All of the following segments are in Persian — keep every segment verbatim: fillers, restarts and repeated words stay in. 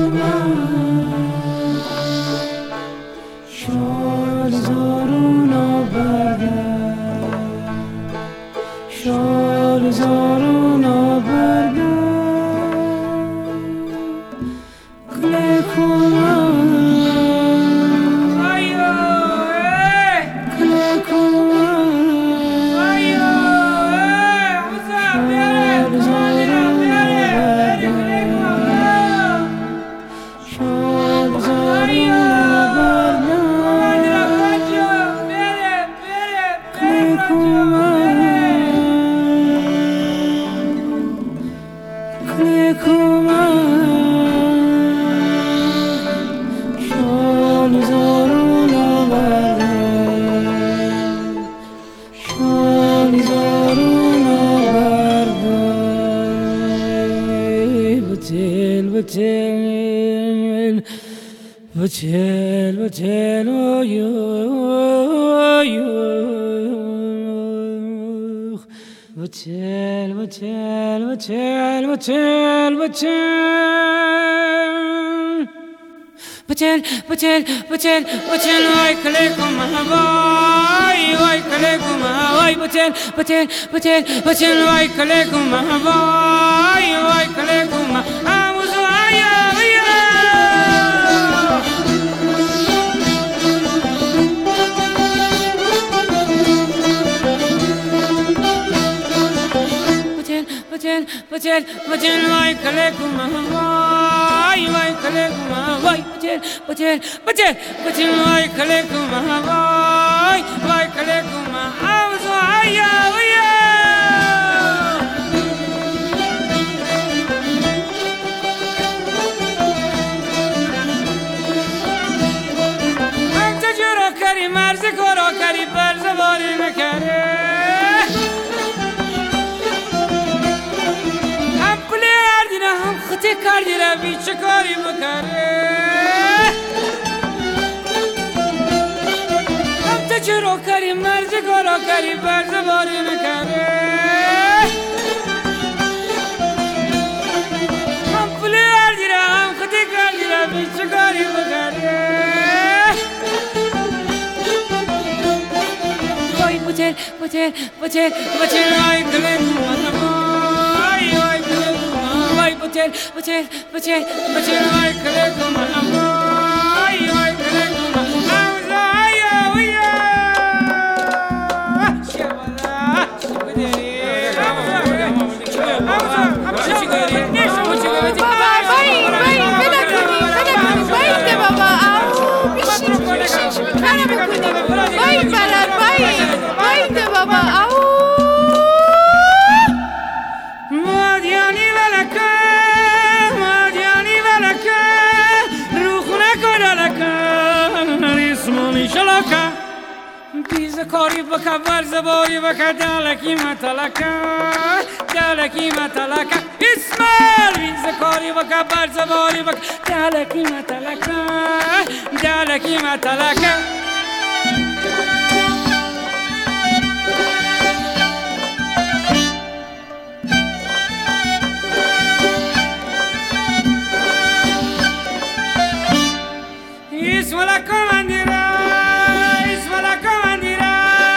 شال زارونا برده شال زارونا برده کله کمان آیو کله کمان آیو حسن بیاره کمانیرم بیاره بیاره کمانیرم شال زارونا برده کمانیرم بچه بیاره بیاره کله کمان کله کمان شال زارونا برده شال زارونا برده بتل بتل بتل بتل اویو بتل بتل بتل بتل بتل بتل بتل بتل بتل وای کلیکم وای وای کلیکم وای بتل بتل بتل بتل وای کلیکم وای وای کلیکم آموز وای بتل بتل بتل وای کلیکم وای وای کلیکم وای بتل بتل بتل بتل وای کلیکم وای وای کلیکم آموز وای وای انت جرا کری مرز کرا کری برز باری نکره هم خطی کردی را بی چه کاری بکره هم تا چرا کری مرز کارا کری برز باری نکره هم پلی کردی را هم خطی کردی را بی چه کاری بکره وای بتل بتل بتل بتل وای کلیکم وای وای کلیکم وای بتل بتل بتل بتل وای کلیکم وای وای کلیکم وای وای شبالا شبدری کاری بکا برز باری بکا دلکی متلکه دلکی متلکه اسمال بیز کاری بکا برز باری بکا دلکی متلکه دلکی متلکه اسمالا کماندیره اسمالا کماندیره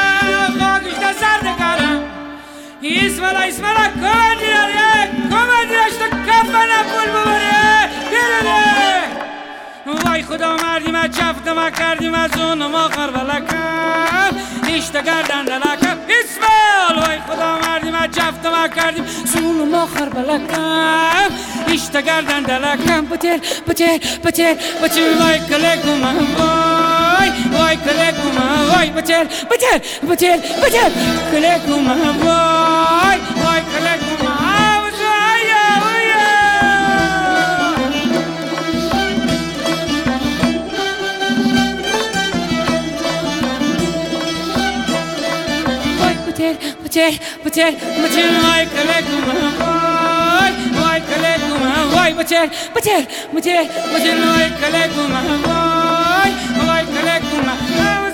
اسمالا اسمالا کماندیره کماندیره اشتا کفنه پول ببره بیرونه وای خدا مردیم از جفت ما کردیم از اون ما خربلکم اشتا گردن دلکم اسمال وای خدا مردیم از جفت ما کردیم زون ما خربلکم اشتا گردن دلکم بتل بتل بتل بتل وای کلیکم وای وای کلیکم وای بتل بتل بتل بتل کلیکم وای وای کلیکم بتل بتل بتل وای کلیکم وای وای کلیکم وای بتل بتل بتل بتل وای کلیکم وای وای کلیکم